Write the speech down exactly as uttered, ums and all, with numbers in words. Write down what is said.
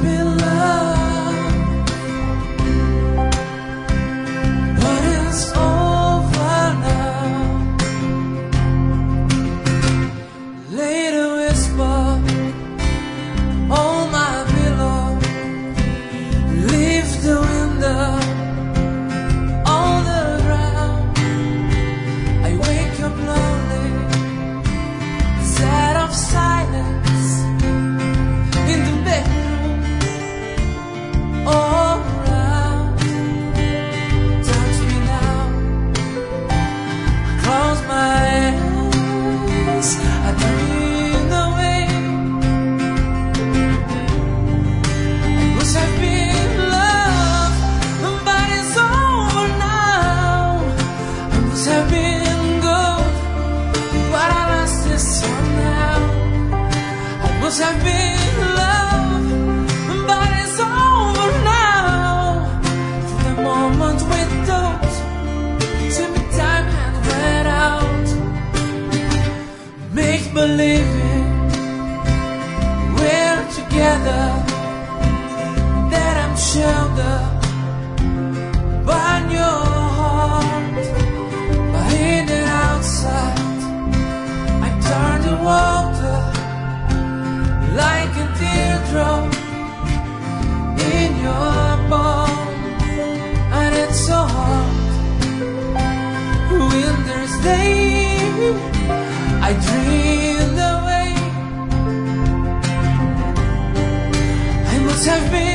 been loved, but it's over now. Later whisper on my pillow, leave the window on the ground. I wake up lonely, sad of silence in the bedroom all around. Touch me now, I close my eyes, I dream away. I must have been loved, but it's over now. I must have been good, but I lost this somehow. I must have been loved, but it's over now. For the moment we thought to be time had run out. Make believing we're together, that I'm sheltered by your heart. But in the outside, I turn the water like a teardrop in your palm, and it's so hard. Winter's day, I dreamed away. I must have been